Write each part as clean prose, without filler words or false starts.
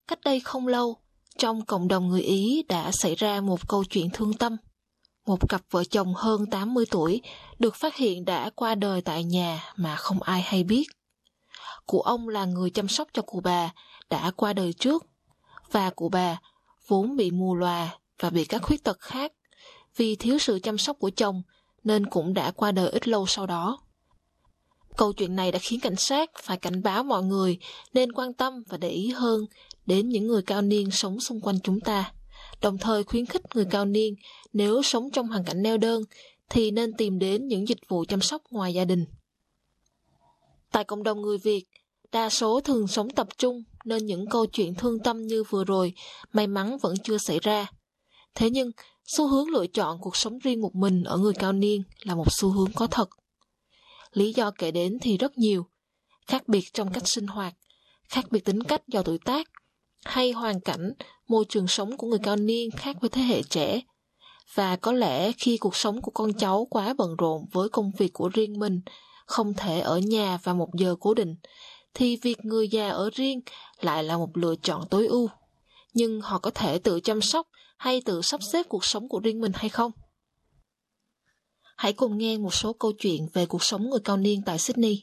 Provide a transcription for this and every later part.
Cách đây không lâu, trong cộng đồng người Ý đã xảy ra một câu chuyện thương tâm. Một cặp vợ chồng hơn 80 tuổi được phát hiện đã qua đời tại nhà mà không ai hay biết. Cụ ông là người chăm sóc cho cụ bà đã qua đời trước, và cụ bà vốn bị mù lòa và bị các khuyết tật khác. Vì thiếu sự chăm sóc của chồng nên cũng đã qua đời ít lâu sau đó. Câu chuyện này đã khiến cảnh sát phải cảnh báo mọi người nên quan tâm và để ý hơn đến những người cao niên sống xung quanh chúng ta, đồng thời khuyến khích người cao niên nếu sống trong hoàn cảnh neo đơn thì nên tìm đến những dịch vụ chăm sóc ngoài gia đình. Tại cộng đồng người Việt, đa số thường sống tập trung nên những câu chuyện thương tâm như vừa rồi may mắn vẫn chưa xảy ra. Thế nhưng, xu hướng lựa chọn cuộc sống riêng một mình ở người cao niên là một xu hướng có thật. Lý do kể đến thì rất nhiều, khác biệt trong cách sinh hoạt, khác biệt tính cách do tuổi tác, hay hoàn cảnh, môi trường sống của người cao niên khác với thế hệ trẻ. Và có lẽ khi cuộc sống của con cháu quá bận rộn với công việc của riêng mình, không thể ở nhà vào một giờ cố định, thì việc người già ở riêng lại là một lựa chọn tối ưu. Nhưng họ có thể tự chăm sóc hay tự sắp xếp cuộc sống của riêng mình hay không? Hãy cùng nghe một số câu chuyện về cuộc sống người cao niên tại Sydney.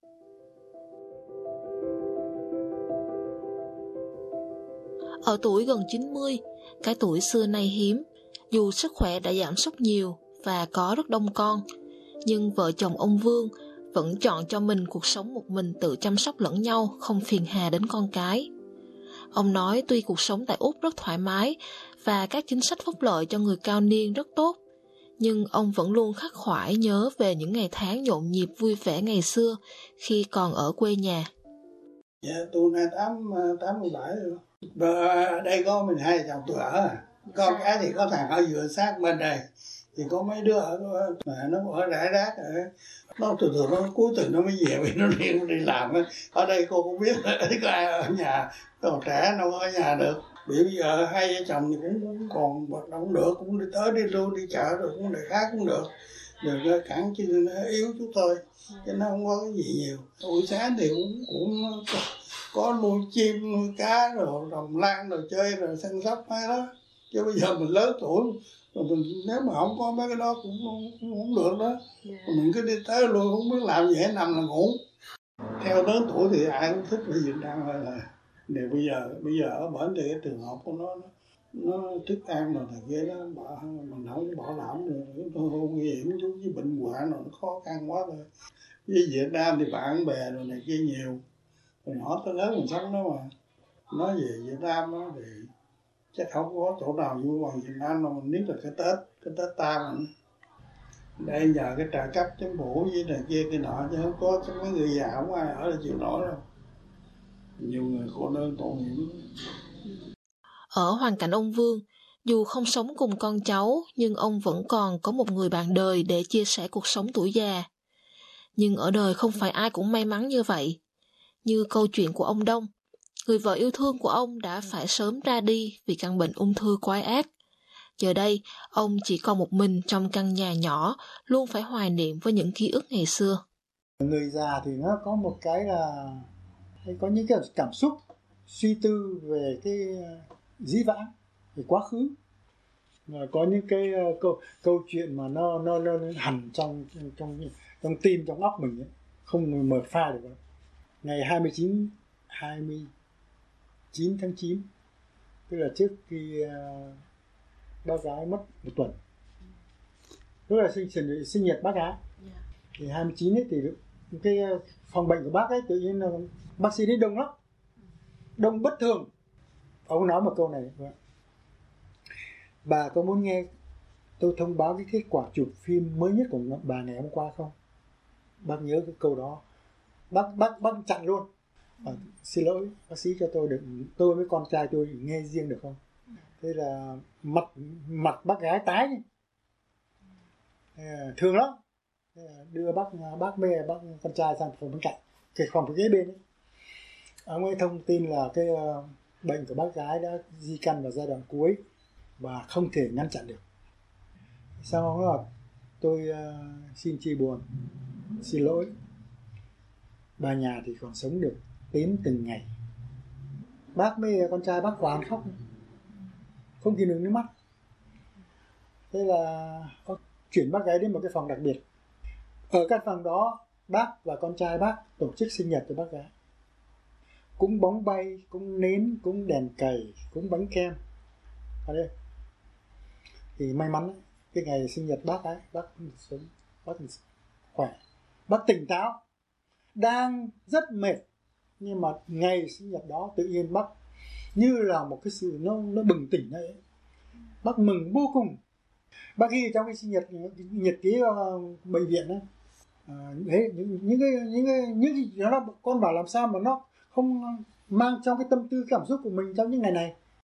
Ở tuổi gần 90, cái tuổi xưa nay hiếm, dù sức khỏe đã giảm sút nhiều và có rất đông con, nhưng vợ chồng ông Vương vẫn chọn cho mình cuộc sống một mình tự chăm sóc lẫn nhau, không phiền hà đến con cái. Ông nói tuy cuộc sống tại Úc rất thoải mái và các chính sách phúc lợi cho người cao niên rất tốt, nhưng ông vẫn luôn khắc khoải nhớ về những ngày tháng nhộn nhịp vui vẻ ngày xưa khi còn ở quê nhà. Dạ, tôi nay 87 rồi. Ở đây có mình hai chồng tôi ở à. Con cái thì có thằng ở vừa sát bên đây. Thì có mấy đứa ở mà nó ở rải rác ở. Nó thường nó cuối tuần nó mới về vì nó đi làm. Ở đây cô cũng biết có ai ở nhà. Còn trẻ nó ở nhà được. Bây giờ hai vợ chồng thì cũng còn hoạt động được, cũng đi tới đi lui đi chợ rồi cũng để khác cũng được. Được cẳng chân nó yếu chút thôi, chứ nó không có cái gì nhiều. Buổi sáng thì cũng có nuôi chim, nuôi cá, rồi trồng lan, rồi chơi, rồi săn sóc hay đó. Chứ bây giờ mình lớn tuổi, rồi mình nếu mà không có mấy cái đó cũng không được đó. Mình cứ đi tới lui không biết làm gì, nằm là ngủ. Theo lớn tuổi thì ai cũng thích đi Việt Nam hơn là. Để bây giờ ở bển thì cái trường học của nó thức ăn rồi này kia đó, mình không bảo đảm rồi nó nguy hiểm chút, với bệnh hoạn rồi nó khó khăn quá rồi. Với Việt Nam thì bạn bè rồi này kia nhiều, rồi nhỏ tới lớn mình sống đó mà. Nói về Việt Nam đó thì chắc không có chỗ nào vui bằng Việt Nam đâu, mình biết là cái Tết ta mình đây nhờ cái trợ cấp chính phủ với này kia kia nọ, chứ không có cho mấy người già không ai ở đây chịu nổi đâu. Nhiều người khổ đơn tội nghiệp. Ở hoàn cảnh ông Vương, dù không sống cùng con cháu, nhưng ông vẫn còn có một người bạn đời để chia sẻ cuộc sống tuổi già. Nhưng ở đời không phải ai cũng may mắn như vậy. Như câu chuyện của ông Đông, người vợ yêu thương của ông đã phải sớm ra đi vì căn bệnh ung thư quái ác. Giờ đây, ông chỉ còn một mình trong căn nhà nhỏ, luôn phải hoài niệm với những ký ức ngày xưa. Người già thì nó có một cái là có những cái cảm xúc, suy tư về cái dĩ vãng, về quá khứ. Mà có những cái câu chuyện mà nó hằn trong tim, trong óc mình ấy, không mở pha được. Ngày 29 tháng 9, tức là trước khi bác gái mất một tuần, tức là sinh nhật bác gái. Thì 29 ấy thì cái phòng bệnh của bác ấy tự nhiên là bác sĩ đến đông lắm, đông bất thường. Ông nói một câu này: bà có muốn nghe tôi thông báo cái kết quả chụp phim mới nhất của bà ngày hôm qua không? Bác nhớ cái câu đó, bác chặn luôn. Xin lỗi bác sĩ, cho tôi được, tôi với con trai tôi nghe riêng được không? Thế là mặt bác gái tái, thương lắm. Đưa bác mẹ bác con trai sang phòng bên cạnh, cái phòng phía bên ấy. Ông ấy thông tin là cái bệnh của bác gái đã di căn vào giai đoạn cuối và không thể ngăn chặn được. Sau đó là tôi xin chia buồn, xin lỗi. Bà nhà thì còn sống được đến từng ngày. Bác với con trai bác hoàn khóc, không kìm được nước mắt. Thế là chuyển bác gái đến một cái phòng đặc biệt. Ở căn phòng đó, bác và con trai bác tổ chức sinh nhật cho bác gái. Cũng bóng bay, cũng nến, cũng đèn cầy, cũng bánh kem. Ở đây. Thì may mắn ấy, cái ngày sinh nhật bác ấy, bác sống, bác khỏe, bác tỉnh táo, đang rất mệt, nhưng mà ngày sinh nhật đó tự nhiên bác như là một cái sự nó bừng tỉnh ấy. Bác mừng vô cùng. Bác ghi trong cái sinh nhật ký bệnh viện ấy, đấy, những cái nó con bảo làm sao mà nó không mang trong cái tâm tư cảm xúc của mình trong những ngày này.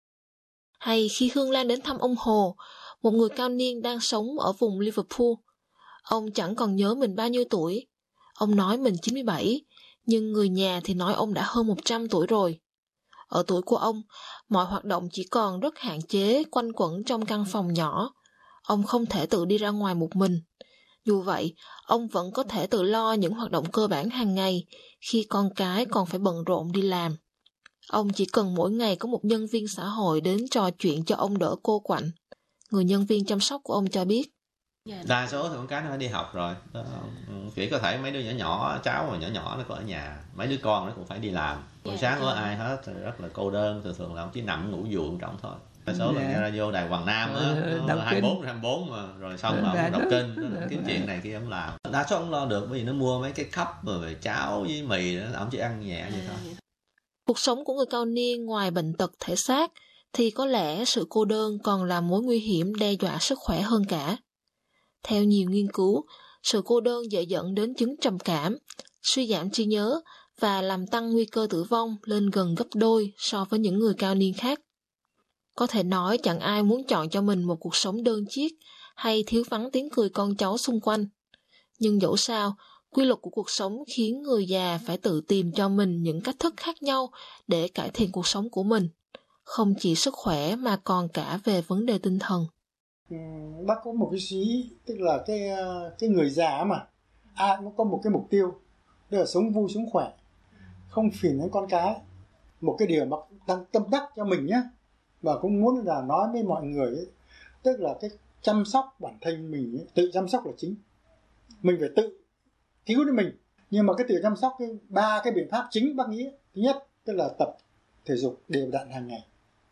Hay khi Hương Lan đến thăm ông Hồ, một người cao niên đang sống ở vùng Liverpool. Ông chẳng còn nhớ mình bao nhiêu tuổi. Ông nói mình 97, nhưng người nhà thì nói ông đã hơn 100 tuổi rồi. Ở tuổi của ông, mọi hoạt động chỉ còn rất hạn chế quanh quẩn trong căn phòng nhỏ. Ông không thể tự đi ra ngoài một mình. Dù vậy, ông vẫn có thể tự lo những hoạt động cơ bản hàng ngày khi con cái còn phải bận rộn đi làm. Ông chỉ cần mỗi ngày có một nhân viên xã hội đến trò chuyện cho ông đỡ cô quạnh. Người nhân viên chăm sóc của ông cho biết. Đa số thì con cái nó phải đi học rồi. Chỉ có thể mấy đứa nhỏ nhỏ, cháu mà nhỏ nhỏ nó có ở nhà. Mấy đứa con nó cũng phải đi làm. Buổi sáng có ai hết, rất là cô đơn. Thường là ông chỉ nằm ngủ dụi trọng thôi. Đa số là nghe radio Đài Hoàng Nam á, 24 mà rồi xong là ông đọc kinh, kiếm chuyện này kia ông làm. Đa số ông lo được bởi vì nó mua mấy cái cup rồi cháo với mì đó, ông chỉ ăn nhẹ vậy thôi. Cuộc sống của người cao niên ngoài bệnh tật thể xác thì có lẽ sự cô đơn còn là mối nguy hiểm đe dọa sức khỏe hơn cả. Theo nhiều nghiên cứu, sự cô đơn dễ dẫn đến chứng trầm cảm, suy giảm trí nhớ và làm tăng nguy cơ tử vong lên gần gấp đôi so với những người cao niên khác. Có thể nói chẳng ai muốn chọn cho mình một cuộc sống đơn chiếc hay thiếu vắng tiếng cười con cháu xung quanh. Nhưng dẫu sao, quy luật của cuộc sống khiến người già phải tự tìm cho mình những cách thức khác nhau để cải thiện cuộc sống của mình, không chỉ sức khỏe mà còn cả về vấn đề tinh thần. Bác có một cái suy nghĩ, tức là cái người già mà ai cũng có một cái mục tiêu, tức là sống vui sống khỏe, không phiền đến con cái. Một cái điều mà đang tâm đắc cho mình nhé, và cũng muốn là nói với mọi người ấy, tức là cái chăm sóc bản thân mình ấy, tự chăm sóc là chính. Mình phải tự cứu đến mình, nhưng mà cái tự chăm sóc ba cái biện pháp chính bác nghĩ. Thứ nhất tức là tập thể dục đều đặn hàng ngày,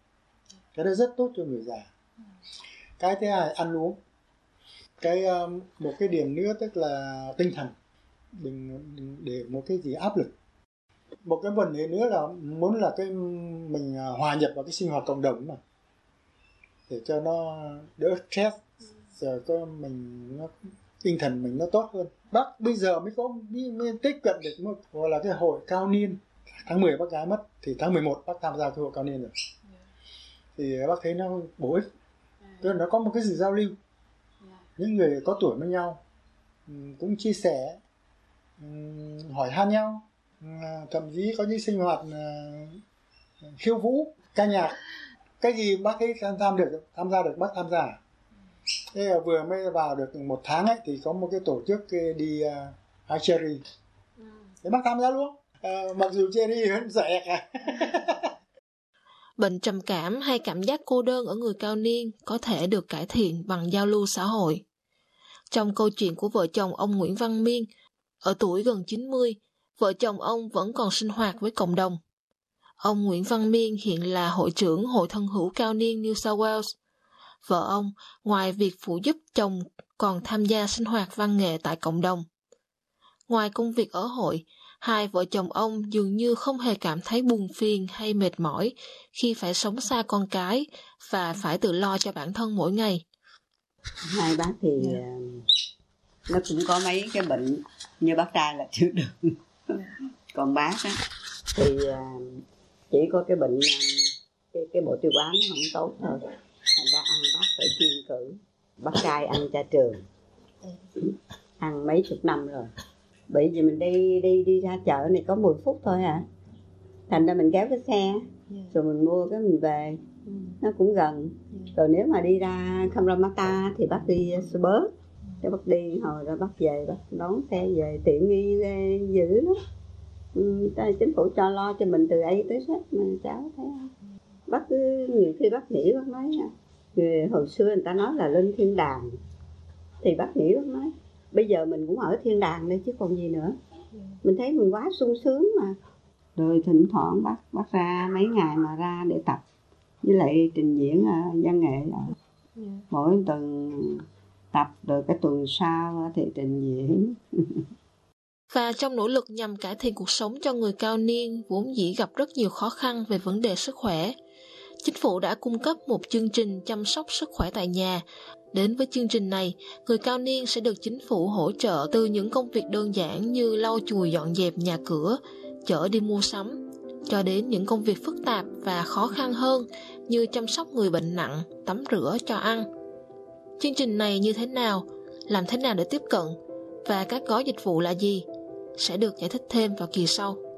cái đó rất tốt cho người già. Cái thứ hai ăn uống. Một cái điểm nữa tức là tinh thần, đừng để một cái gì áp lực. Một cái vấn đề nữa là muốn là mình hòa nhập vào cái sinh hoạt cộng đồng mà, để cho nó đỡ stress, rồi tinh thần mình nó tốt hơn. Bác bây giờ mới tiếp cận được một gọi là cái hội cao niên. Tháng 10 bác gái mất thì tháng 11 bác tham gia cái hội cao niên rồi. Thì bác thấy nó bổ ích. Tức là nó có một cái sự giao lưu. Những người có tuổi với nhau cũng chia sẻ, hỏi han nhau, thậm chí có những sinh hoạt khiêu vũ, ca nhạc. Cái gì bác ấy tham gia được bác tham gia. Thế là vừa mới vào được 1 tháng ấy, thì có một cái tổ chức đi hái cherry. Thế bác tham gia luôn. Mặc dù cherry vẫn rẻ cả. Bệnh trầm cảm hay cảm giác cô đơn ở người cao niên có thể được cải thiện bằng giao lưu xã hội. Trong câu chuyện của vợ chồng ông Nguyễn Văn Miên, ở tuổi gần 90, vợ chồng ông vẫn còn sinh hoạt với cộng đồng. Ông Nguyễn Văn Miên hiện là hội trưởng Hội Thân hữu Cao niên New South Wales. Vợ ông, ngoài việc phụ giúp chồng, còn tham gia sinh hoạt văn nghệ tại cộng đồng. Ngoài công việc ở hội, hai vợ chồng ông dường như không hề cảm thấy buồn phiền hay mệt mỏi khi phải sống xa con cái và phải tự lo cho bản thân mỗi ngày. Hai bác thì nó cũng có mấy cái bệnh, như bác trai là chưa được. Còn bác á, thì chỉ có cái bệnh cái bộ tiêu hóa nó không tốt thôi. Thành ra ăn bác phải kiêng cữ. Bác trai ăn cha trường, ăn mấy chục năm rồi. Bởi vì mình đi ra chợ này có 10 phút thôi à. Thành ra mình kéo cái xe, rồi mình mua cái mình về, nó cũng gần. Rồi nếu mà đi ra Cabramatta thì bác đi Spurs, để bác đi hồi rồi bác về, bác đón xe về, tiện nghi dữ lắm. chính phủ cho lo cho mình từ A tới Z mà cháu thấy không? Bác cứ nhiều khi bác nghĩ bác nói người hồi xưa người ta nói là lên thiên đàng, thì bác nghĩ bác nói bây giờ mình cũng ở thiên đàng đây chứ còn gì nữa. Mình thấy mình quá sung sướng mà. Rồi thỉnh thoảng bác ra mấy ngày mà ra để tập với lại trình diễn văn nghệ đó. Mỗi tuần tập rồi cái tuần sau thì trình diễn. Và trong nỗ lực nhằm cải thiện cuộc sống cho người cao niên vốn dĩ gặp rất nhiều khó khăn về vấn đề sức khỏe, chính phủ đã cung cấp một chương trình chăm sóc sức khỏe tại nhà. Đến với chương trình này, người cao niên sẽ được chính phủ hỗ trợ từ những công việc đơn giản như lau chùi dọn dẹp nhà cửa, chở đi mua sắm, cho đến những công việc phức tạp và khó khăn hơn như chăm sóc người bệnh nặng, tắm rửa, cho ăn. Chương trình này như thế nào, làm thế nào để tiếp cận và các gói dịch vụ là gì sẽ được giải thích thêm vào kỳ sau.